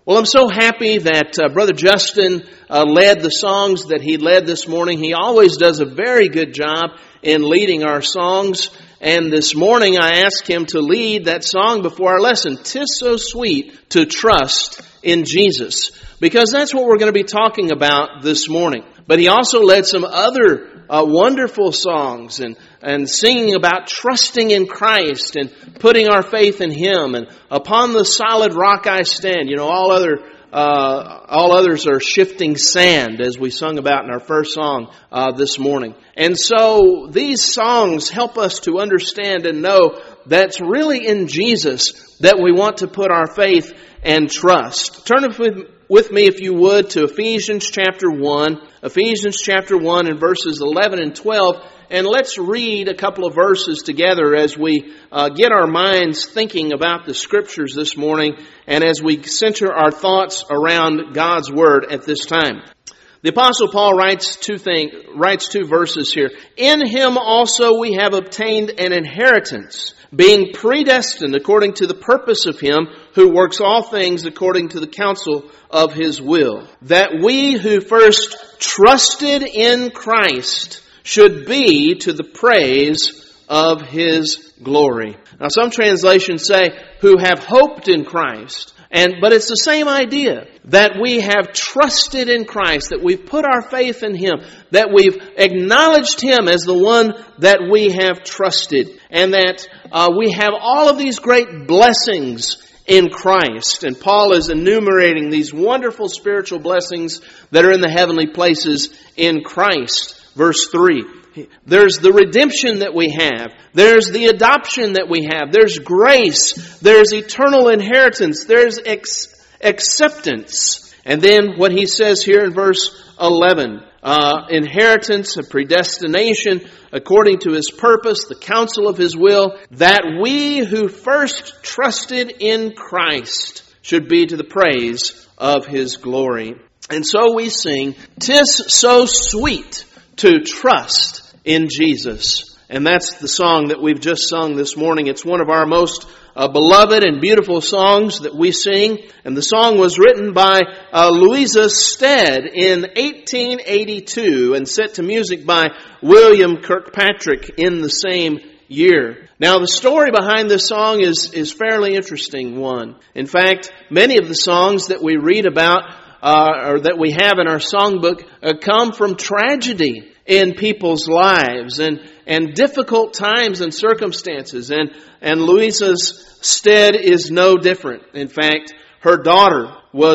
Well, I'm so happy that Brother Justin led the songs that he led this morning. He always does a very good job in leading our songs. And this morning I asked him to lead that song before our lesson, "'Tis So Sweet to Trust in Jesus," because that's what we're going to be talking about this morning. But he also led some other wonderful songs and singing about trusting in Christ and putting our faith in Him, and upon the solid rock I stand. You know, all others are shifting sand, as we sung about in our first song this morning. And so these songs help us to understand and know that's really in Jesus that we want to put our faith and trust. Turn with me, if you would, to Ephesians chapter 1. Ephesians chapter 1 and verses 11 and 12. And let's read a couple of verses together as we get our minds thinking about the Scriptures this morning, and as we center our thoughts around God's Word at this time. The Apostle Paul writes two verses here. "In Him also we have obtained an inheritance, being predestined according to the purpose of Him who works all things according to the counsel of His will, that we who first trusted in Christ should be to the praise of His glory." Now some translations say, "who have hoped in Christ." But it's the same idea, that we have trusted in Christ, that we've put our faith in Him, that we've acknowledged Him as the one that we have trusted, and that we have all of these great blessings in Christ. And Paul is enumerating these wonderful spiritual blessings that are in the heavenly places in Christ. Verse 3. There's the redemption that we have. There's the adoption that we have. There's grace. There's eternal inheritance. There's acceptance. And then what he says here in verse 11. Inheritance, a predestination, according to His purpose, the counsel of His will, that we who first trusted in Christ should be to the praise of His glory. And so we sing, "'Tis so sweet to trust in Jesus." And that's the song that we've just sung this morning. It's one of our most beloved and beautiful songs that we sing. And the song was written by Louisa Stead in 1882 and set to music by William Kirkpatrick in the same year. Now the story behind this song is fairly interesting one. In fact, many of the songs that we read about or that we have in our songbook come from tragedy in people's lives and difficult times and circumstances. And Louisa's Stead is no different. In fact, her daughter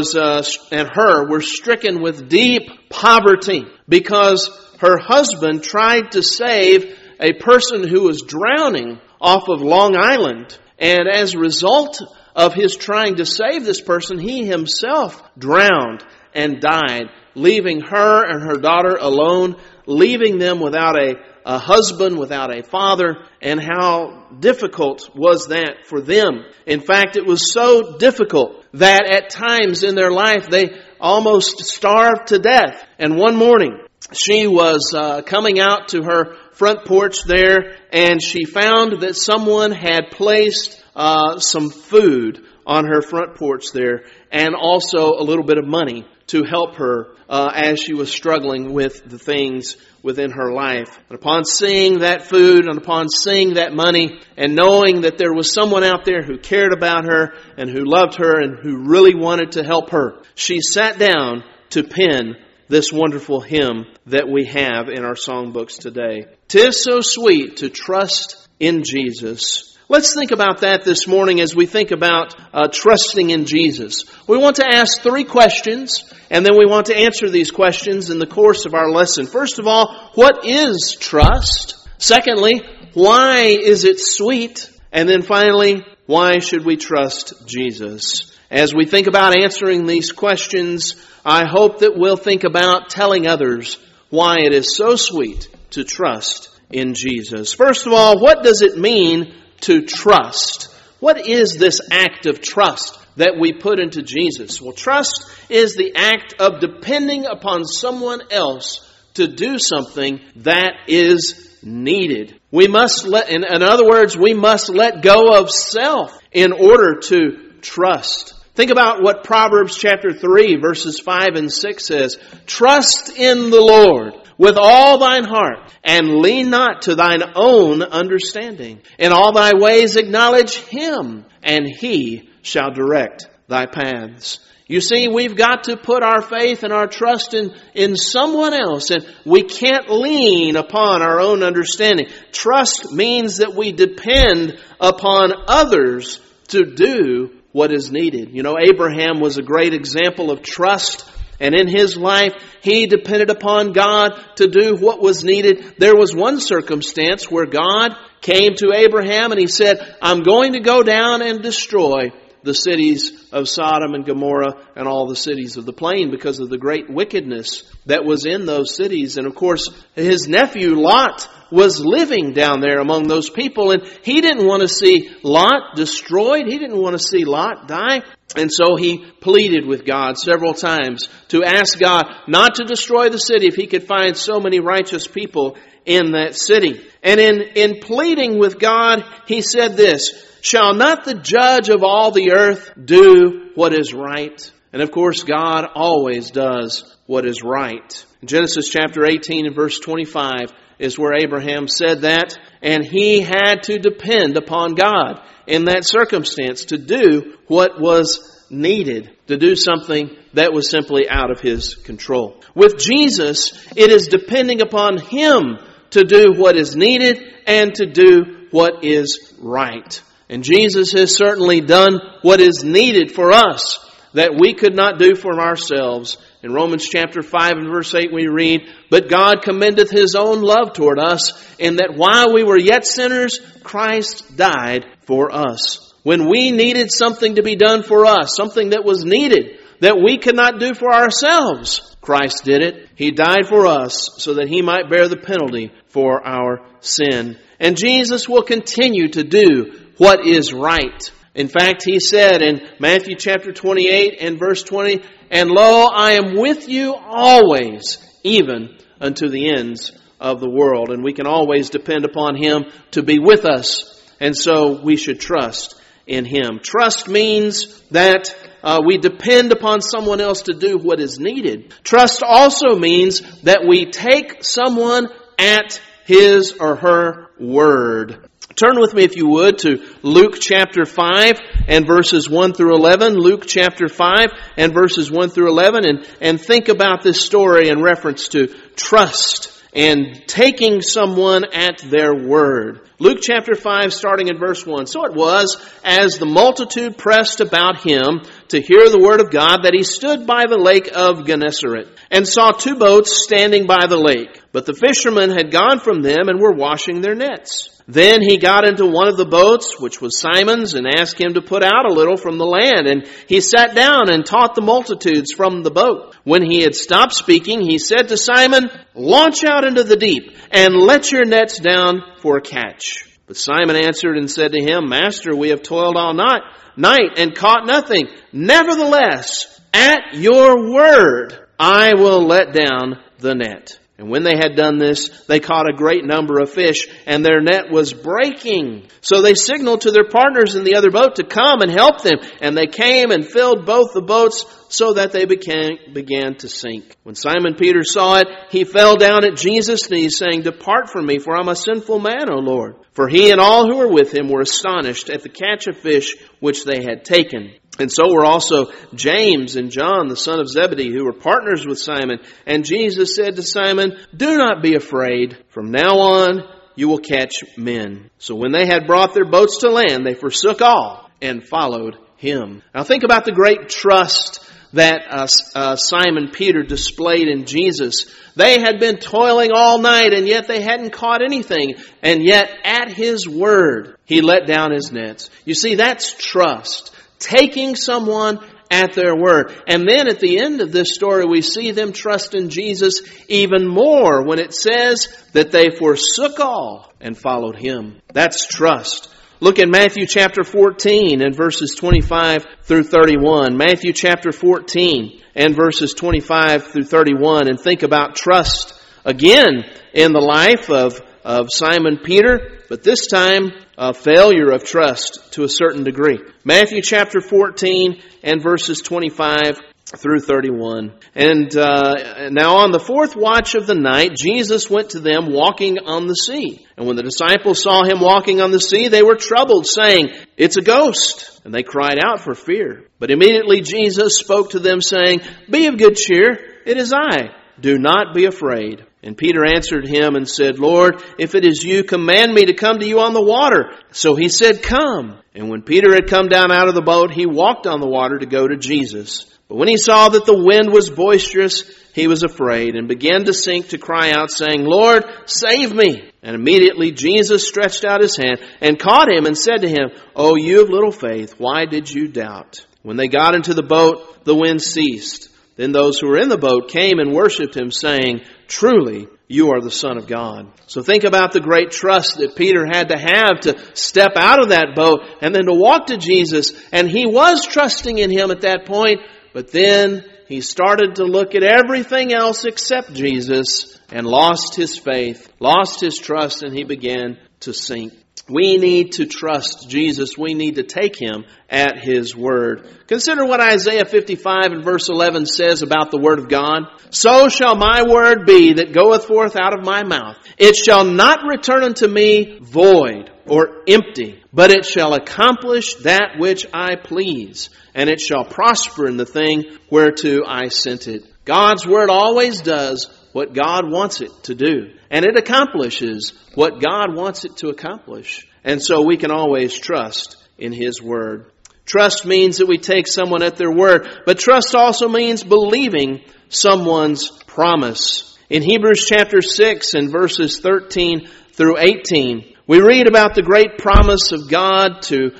were stricken with deep poverty because her husband tried to save a person who was drowning off of Long Island. And as a result of his trying to save this person, he himself drowned and died, leaving her and her daughter alone, leaving them without a husband, without a father. And how difficult was that for them? In fact, it was so difficult that at times in their life they almost starved to death. And one morning she was coming out to her front porch there, and she found that someone had placed some food on her front porch there, and also a little bit of money to help her as she was struggling with the things within her life. And upon seeing that food and upon seeing that money and knowing that there was someone out there who cared about her and who loved her and who really wanted to help her, she sat down to pen this wonderful hymn that we have in our songbooks today. "'Tis so sweet to trust in Jesus." Let's think about that this morning as we think about trusting in Jesus. We want to ask 3 questions, and then we want to answer these questions in the course of our lesson. First of all, what is trust? Secondly, why is it sweet? And then finally, why should we trust Jesus? As we think about answering these questions, I hope that we'll think about telling others why it is so sweet to trust in Jesus. First of all, what does it mean to trust? What is this act of trust that we put into Jesus? Well, trust is the act of depending upon someone else to do something that is needed. We must in other words, we must let go of self in order to trust. Think about what Proverbs chapter 3 verses 5 and 6 says. Trust in the Lord with all thine heart, and lean not to thine own understanding. In all thy ways acknowledge Him, and He shall direct thy paths. You see, we've got to put our faith and our trust in someone else, and we can't lean upon our own understanding. Trust means that we depend upon others to do what is needed. You know, Abraham was a great example of trust. And in his life, he depended upon God to do what was needed. There was one circumstance where God came to Abraham and He said, I'm going to go down and destroy the cities of Sodom and Gomorrah and all the cities of the plain because of the great wickedness that was in those cities. And of course, his nephew Lot was living down there among those people, and he didn't want to see Lot destroyed. He didn't want to see Lot die. And so he pleaded with God several times to ask God not to destroy the city if He could find so many righteous people in that city. And in pleading with God, he said this, shall not the judge of all the earth do what is right? And of course, God always does what is right. In Genesis chapter 18 and verse 25 is where Abraham said that, and he had to depend upon God in that circumstance to do what was needed, to do something that was simply out of his control. With Jesus, it is depending upon Him to do what is needed and to do what is right. And Jesus has certainly done what is needed for us that we could not do for ourselves. In Romans chapter 5 and verse 8 we read, but God commendeth His own love toward us, in that while we were yet sinners, Christ died for us. When we needed something to be done for us, something that was needed, that we could not do for ourselves, Christ did it. He died for us so that He might bear the penalty for our sin. And Jesus will continue to do what is right. In fact, He said in Matthew chapter 28 and verse 20, and lo, I am with you always, even unto the ends of the world. And we can always depend upon Him to be with us. And so we should trust in Him. Trust means that we depend upon someone else to do what is needed. Trust also means that we take someone at his or her word. Turn with me, if you would, to Luke chapter 5 and verses 1 through 11. Luke chapter 5 and verses 1 through 11. And think about this story in reference to trust and taking someone at their word. Luke chapter 5, starting in verse 1. So it was, as the multitude pressed about Him to hear the word of God, that He stood by the lake of Gennesaret, and saw two boats standing by the lake. But the fishermen had gone from them and were washing their nets. Then He got into one of the boats, which was Simon's, and asked him to put out a little from the land. And He sat down and taught the multitudes from the boat. When He had stopped speaking, He said to Simon, launch out into the deep, and let your nets down for a catch. But Simon answered and said to Him, Master, we have toiled all night and caught nothing. Nevertheless, at your word, I will let down the net. And when they had done this, they caught a great number of fish, and their net was breaking. So they signaled to their partners in the other boat to come and help them. And they came and filled both the boats so that they began to sink. When Simon Peter saw it, he fell down at Jesus' knees, saying, Depart from me, for I'm a sinful man, O Lord. For he and all who were with him were astonished at the catch of fish which they had taken. And so were also James and John, the son of Zebedee, who were partners with Simon. And Jesus said to Simon, Do not be afraid. From now on, you will catch men. So when they had brought their boats to land, they forsook all and followed Him. Now think about the great trust that Simon Peter displayed in Jesus. They had been toiling all night, and yet they hadn't caught anything. And yet at His word, He let down His nets. You see, that's trust. Taking someone at their word. And then at the end of this story, we see them trust in Jesus even more when it says that they forsook all and followed Him. That's trust. Look at Matthew chapter 14 and verses 25 through 31. Matthew chapter 14 and verses 25 through 31. And think about trust again in the life of of Simon Peter, but this time a failure of trust to a certain degree. Matthew chapter 14 and verses 25 through 31. And now on the fourth watch of the night, Jesus went to them walking on the sea. And when the disciples saw him walking on the sea, they were troubled, saying, "It's a ghost." And they cried out for fear. But immediately Jesus spoke to them, saying, "Be of good cheer, it is I. Do not be afraid." And Peter answered him and said, "Lord, if it is you, command me to come to you on the water." So he said, "Come." And when Peter had come down out of the boat, he walked on the water to go to Jesus. But when he saw that the wind was boisterous, he was afraid and began to sink, to cry out, saying, "Lord, save me." And immediately Jesus stretched out his hand and caught him and said to him, "O you of little faith, why did you doubt?" When they got into the boat, the wind ceased. Then those who were in the boat came and worshipped him, saying, "Truly, you are the Son of God." So think about the great trust that Peter had to have to step out of that boat and then to walk to Jesus. And he was trusting in him at that point, but then he started to look at everything else except Jesus and lost his faith, lost his trust, and he began to sink. We need to trust Jesus. We need to take him at his word. Consider what Isaiah 55 and verse 11 says about the word of God. "So shall my word be that goeth forth out of my mouth. It shall not return unto me void or empty, but it shall accomplish that which I please, and it shall prosper in the thing whereto I sent it." God's word always does what God wants it to do. And it accomplishes what God wants it to accomplish. And so we can always trust in his word. Trust means that we take someone at their word. But trust also means believing someone's promise. In Hebrews chapter 6 and verses 13 through 18, we read about the great promise of God to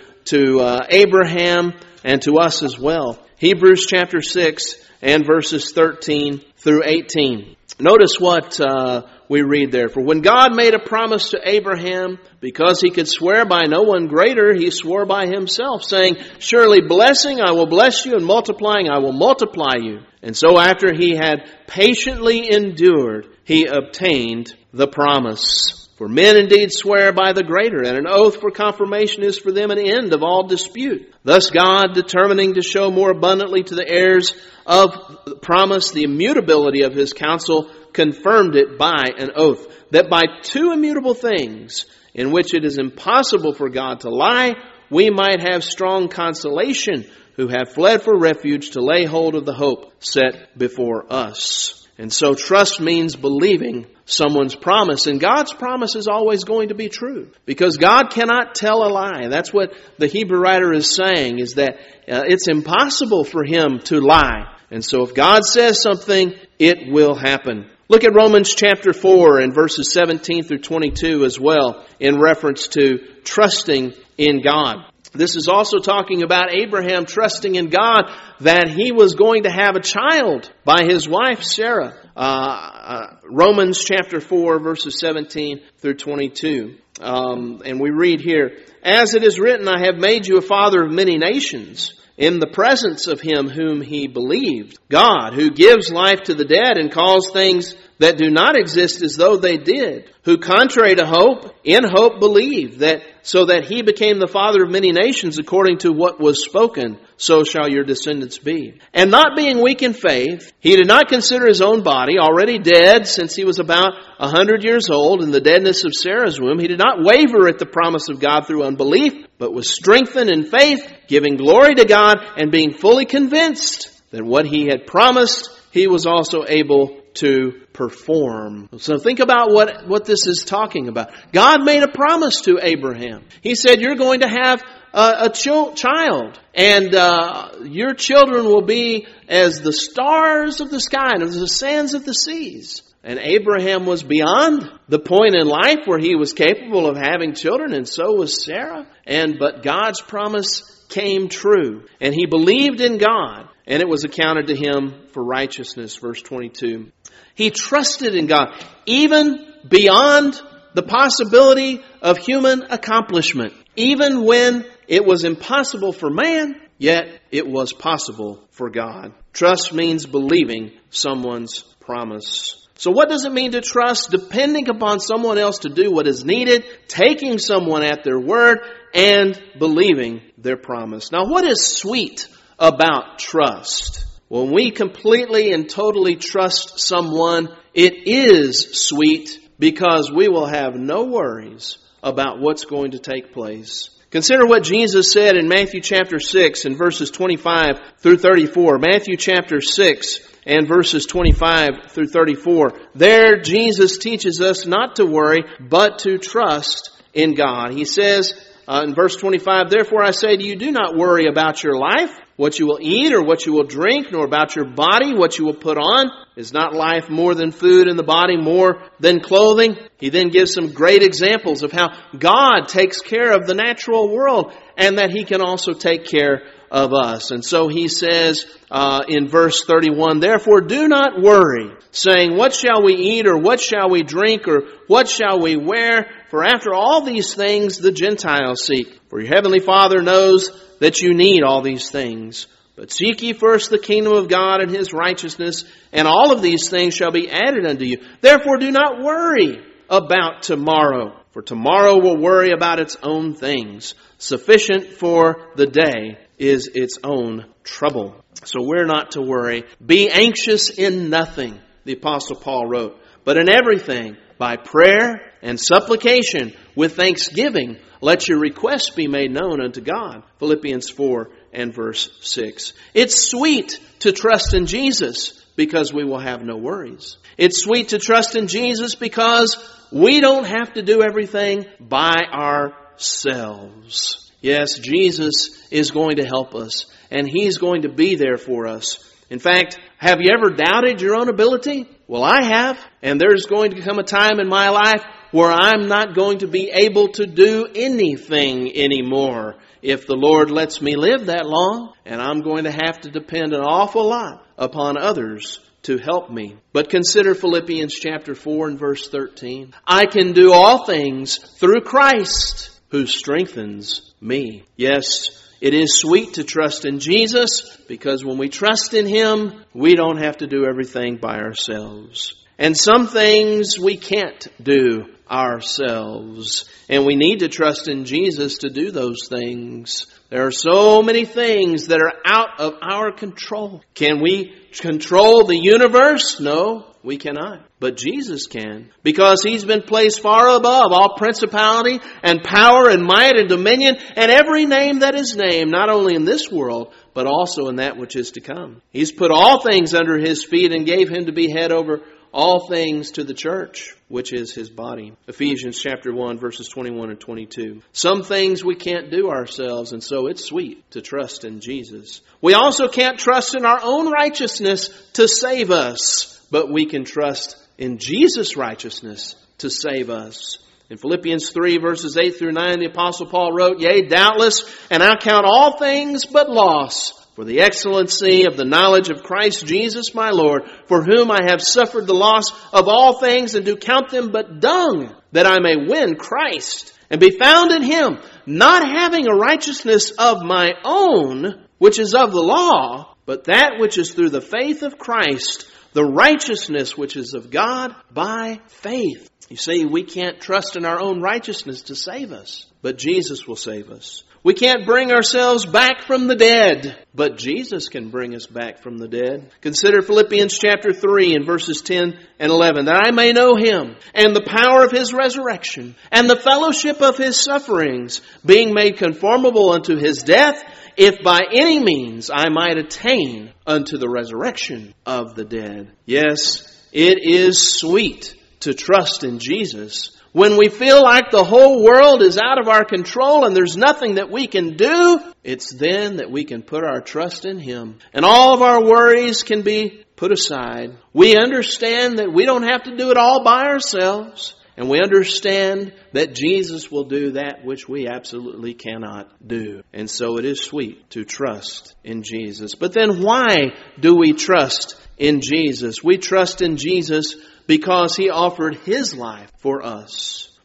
Abraham and to us as well. Hebrews chapter 6 and verses 13 through 18. Notice what we read there. "For when God made a promise to Abraham, because he could swear by no one greater, he swore by himself, saying, 'Surely blessing I will bless you, and multiplying I will multiply you.' And so after he had patiently endured, he obtained the promise. For men indeed swear by the greater, and an oath for confirmation is for them an end of all dispute. Thus God, determining to show more abundantly to the heirs of the promise the immutability of his counsel, confirmed it by an oath, that by two immutable things, in which it is impossible for God to lie, we might have strong consolation, who have fled for refuge to lay hold of the hope set before us." And so trust means believing someone's promise. And God's promise is always going to be true, because God cannot tell a lie. That's what the Hebrew writer is saying, is that it's impossible for him to lie. And so if God says something, it will happen. Look at Romans chapter 4 and verses 17 through 22 as well, in reference to trusting in God. This is also talking about Abraham trusting in God that he was going to have a child by his wife Sarah. Romans chapter 4 verses 17 through 22. And we read here, "As it is written, I have made you a father of many nations, in the presence of him whom he believed, God, who gives life to the dead and calls things that do not exist as though they did, who contrary to hope, in hope believed, that so that he became the father of many nations according to what was spoken, so shall your descendants be. And not being weak in faith, he did not consider his own body already dead since he was about 100 years old in the deadness of Sarah's womb. He did not waver at the promise of God through unbelief, but was strengthened in faith, giving glory to God and being fully convinced that what he had promised, he was also able to perform." So think about what this is talking about. God made a promise to Abraham. He said, "You're going to have a child, and your children will be as the stars of the sky and as the sands of the seas." And Abraham was beyond the point in life where he was capable of having children, and so was Sarah. But God's promise came true, and he believed in God, and it was accounted to him for righteousness. Verse 22. He trusted in God, even beyond the possibility of human accomplishment. Even when it was impossible for man, yet it was possible for God. Trust means believing someone's promise. So what does it mean to trust? Depending upon someone else to do what is needed, taking someone at their word, and believing their promise. Now, what is sweet about trust? When we completely and totally trust someone, it is sweet because we will have no worries about what's going to take place. Consider what Jesus said in Matthew chapter 6 and verses 25 through 34. Matthew chapter 6 and verses 25 through 34. There, Jesus teaches us not to worry, but to trust in God. He says in verse 25, "Therefore I say to you, do not worry about your life, what you will eat or what you will drink, nor about your body, what you will put on. Is not life more than food, and the body more than clothing?" He then gives some great examples of how God takes care of the natural world and that He can also take care of us. And so He says in verse 31, "Therefore do not worry, saying, what shall we eat, or what shall we drink, or what shall we wear? For after all these things the Gentiles seek. For your heavenly Father knows that you need all these things. But seek ye first the kingdom of God and His righteousness, and all of these things shall be added unto you. Therefore do not worry about tomorrow, for tomorrow will worry about its own things. Sufficient for the day is its own trouble." So we're not to worry. "Be anxious in nothing," the Apostle Paul wrote, "but in everything, by prayer and supplication, with thanksgiving, let your requests be made known unto God." Philippians 4 and verse 6. It's sweet to trust in Jesus because we will have no worries. It's sweet to trust in Jesus because we don't have to do everything by ourselves. Yes, Jesus is going to help us, and He's going to be there for us. In fact, have you ever doubted your own ability? Well, I have, and there's going to come a time in my life where I'm not going to be able to do anything anymore if the Lord lets me live that long, and I'm going to have to depend an awful lot upon others to help me. But consider Philippians chapter 4 and verse 13. "I can do all things through Christ who strengthens me." Yes, it is sweet to trust in Jesus because when we trust in Him, we don't have to do everything by ourselves. And some things we can't do ourselves. And we need to trust in Jesus to do those things. There are so many things that are out of our control. Can we control the universe? No, we cannot. But Jesus can, because He's been placed far above all principality and power and might and dominion and every name that is named, not only in this world, but also in that which is to come. He's put all things under His feet and gave Him to be head over all things to the church, which is His body. Ephesians chapter 1, verses 21 and 22. Some things we can't do ourselves, and so it's sweet to trust in Jesus. We also can't trust in our own righteousness to save us, but we can trust in Jesus' righteousness to save us. In Philippians 3, verses 8 through 9, the Apostle Paul wrote, "Yea, doubtless, and I count all things but loss, for the excellency of the knowledge of Christ Jesus my Lord, for whom I have suffered the loss of all things, and do count them but dung, that I may win Christ, and be found in Him, not having a righteousness of my own, which is of the law, but that which is through the faith of Christ, the righteousness which is of God by faith." You see, we can't trust in our own righteousness to save us, but Jesus will save us. We can't bring ourselves back from the dead, but Jesus can bring us back from the dead. Consider Philippians chapter 3 and verses 10 and 11. "That I may know Him, and the power of His resurrection, and the fellowship of His sufferings, being made conformable unto His death, if by any means I might attain unto the resurrection of the dead." Yes, it is sweet to trust in Jesus. When we feel like the whole world is out of our control and there's nothing that we can do, it's then that we can put our trust in Him. And all of our worries can be put aside. We understand that we don't have to do it all by ourselves. And we understand that Jesus will do that which we absolutely cannot do. And so it is sweet to trust in Jesus. But then why do we trust in Jesus? We trust in Jesus because He offered His life for us.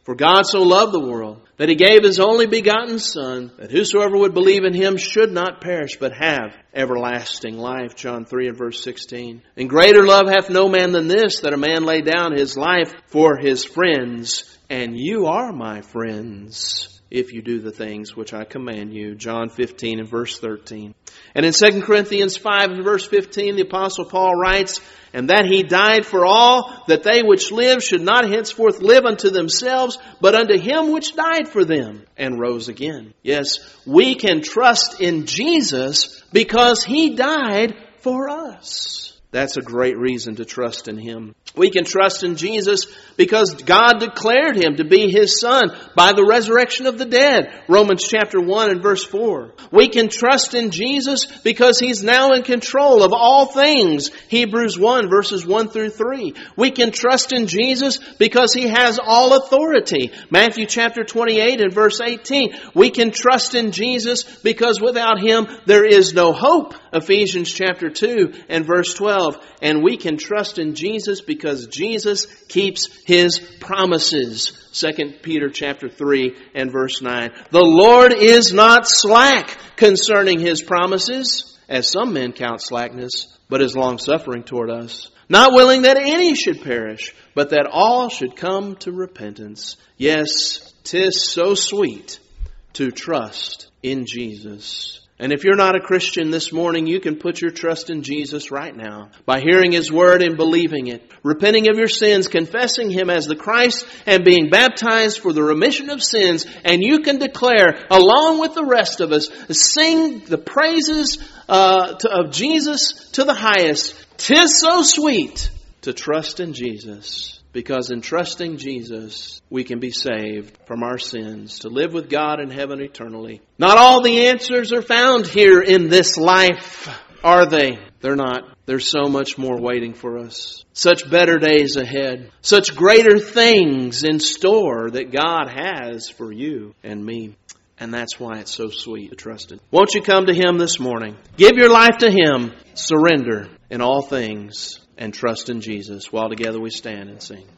For God so loved the world that He gave His only begotten Son, that whosoever would believe in Him should not perish, but have everlasting life. John 3 and verse 16. And greater love hath no man than this, that a man lay down his life for his friends. And you are my friends, if you do the things which I command you. John 15 and verse 13. And in 2 Corinthians 5 and verse 15, the Apostle Paul writes, and that He died for all, that they which live should not henceforth live unto themselves, but unto Him which died for them, and rose again. Yes, we can trust in Jesus because He died for us. That's a great reason to trust in Him. We can trust in Jesus because God declared Him to be His Son by the resurrection of the dead. Romans chapter 1 and verse 4. We can trust in Jesus because He's now in control of all things. Hebrews 1 verses 1 through 3. We can trust in Jesus because He has all authority. Matthew chapter 28 and verse 18. We can trust in Jesus because without Him there is no hope. Ephesians chapter 2 and verse 12. And we can trust in Jesus because Jesus keeps His promises. 2 Peter chapter 3 and verse 9. The Lord is not slack concerning His promises, as some men count slackness, but is long-suffering toward us, not willing that any should perish, but that all should come to repentance. Yes, 'tis so sweet to trust in Jesus. And if you're not a Christian this morning, you can put your trust in Jesus right now by hearing His Word and believing it, repenting of your sins, confessing Him as the Christ, and being baptized for the remission of sins. And you can declare, along with the rest of us, sing the praises of Jesus to the highest. 'Tis so sweet to trust in Jesus. Because in trusting Jesus, we can be saved from our sins, to live with God in heaven eternally. Not all the answers are found here in this life, are they? They're not. There's so much more waiting for us. Such better days ahead. Such greater things in store that God has for you and me. And that's why it's so sweet to trust Him. Won't you come to Him this morning? Give your life to Him. Surrender in all things. And trust in Jesus while together we stand and sing.